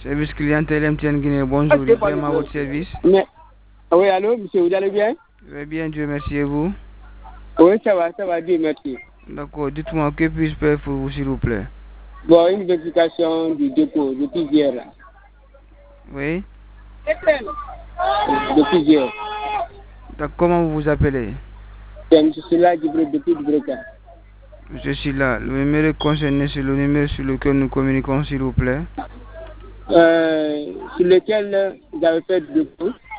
Service clientèle MTN Guinée, bonjour. Vraiment à votre service. Oui, allô, monsieur, vous allez bien? Je vais bien, Dieu merci, et vous? Oui, ça va, Dieu merci. D'accord, dites-moi, que puis-je faire pour vous, s'il vous plaît? Bon, une vérification du dépôt depuis hier. Là. Oui? Depuis hier. Donc, comment vous vous appelez? Je suis là depuis Dubreka. Je suis là. Le numéro concerné, c'est le numéro sur lequel nous communiquons, s'il vous plaît. Sur lequel vous avez fait le dépôt.